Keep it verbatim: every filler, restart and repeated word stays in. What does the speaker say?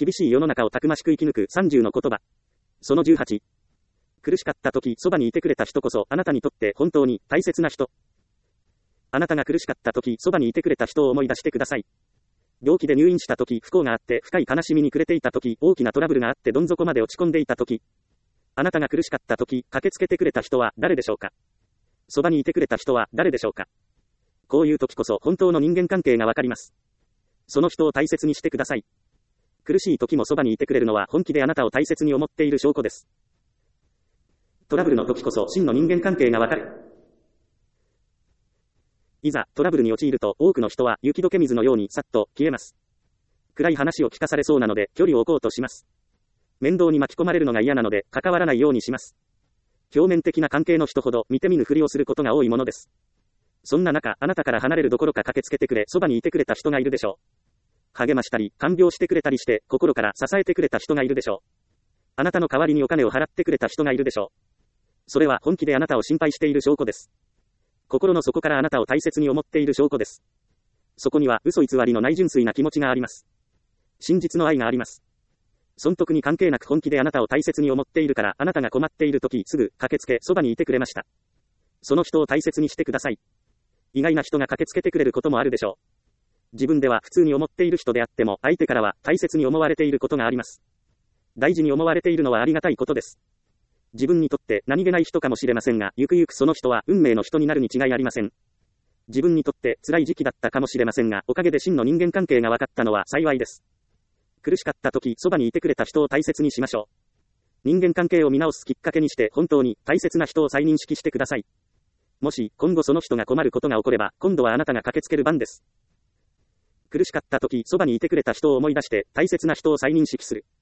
厳しい世の中をたくましく生き抜くさんじゅうの言葉。そのじゅうはち。苦しかった時、そばにいてくれた人こそ、あなたにとって本当に大切な人。あなたが苦しかった時、そばにいてくれた人を思い出してください。病気で入院した時、不幸があって深い悲しみに暮れていた時、大きなトラブルがあってどん底まで落ち込んでいた時、あなたが苦しかった時、駆けつけてくれた人は誰でしょうか。そばにいてくれた人は誰でしょうか。こういう時こそ本当の人間関係がわかります。その人を大切にしてください。苦しい時もそばにいてくれるのは本気であなたを大切に思っている証拠です。トラブルの時こそ真の人間関係がわかる。いざトラブルに陥ると多くの人は雪解け水のようにさっと消えます。暗い話を聞かされそうなので距離を置こうとします。面倒に巻き込まれるのが嫌なので関わらないようにします。表面的な関係の人ほど見て見ぬふりをすることが多いものです。そんな中、あなたから離れるどころか駆けつけてくれ、そばにいてくれた人がいるでしょう。励ましたり、看病してくれたりして、心から支えてくれた人がいるでしょう。あなたの代わりにお金を払ってくれた人がいるでしょう。それは本気であなたを心配している証拠です。心の底からあなたを大切に思っている証拠です。そこには嘘偽りのない純粋な気持ちがあります。真実の愛があります。損得に関係なく本気であなたを大切に思っているから、あなたが困っている時、すぐ駆けつけ、そばにいてくれました。その人を大切にしてください。意外な人が駆けつけてくれることもあるでしょう。自分では普通に思っている人であっても、相手からは大切に思われていることがあります。大事に思われているのはありがたいことです。自分にとって何気ない人かもしれませんが、ゆくゆくその人は運命の人になるに違いありません。自分にとって辛い時期だったかもしれませんが、おかげで真の人間関係が分かったのは幸いです。苦しかった時、そばにいてくれた人を大切にしましょう。人間関係を見直すきっかけにして、本当に大切な人を再認識してください。もし今後その人が困ることが起これば、今度はあなたが駆けつける番です。苦しかった時、そばにいてくれた人を思い出して、大切な人を再認識する。